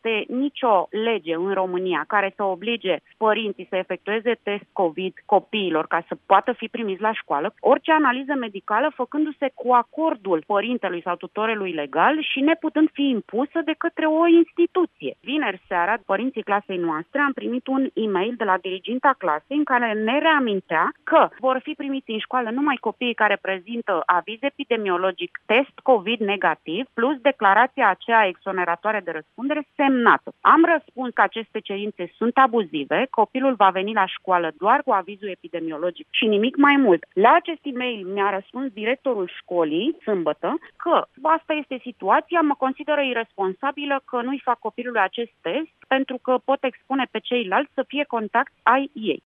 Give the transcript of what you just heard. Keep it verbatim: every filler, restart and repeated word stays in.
este nicio lege în România care să oblige părinții să efectueze test COVID copiilor ca să poată fi primiți la școală, orice analiză medicală făcându-se cu acordul părintelui sau tutorelui legal și neputând fi impusă de către o instituție. Vineri seara, părinții clasei noastre am primit un e-mail de la diriginta clasei în care ne reamintea că vor fi primiți în școală numai copiii care prezintă aviz epidemiologic test COVID negativ plus declarația aceea exoneratoare de răspundere semnată. Am răspuns că aceste cerințe sunt abuzive, copilul va veni la școală doar cu avizul epidemiologic și nimic mai mult. La acest e-mail mi-a răspuns directorul școlii, sâmbătă, că asta este situația, mă consideră irresponsabilă că nu-i fac copilului acest test pentru că pot expune pe ceilalți să fie contact ai ei.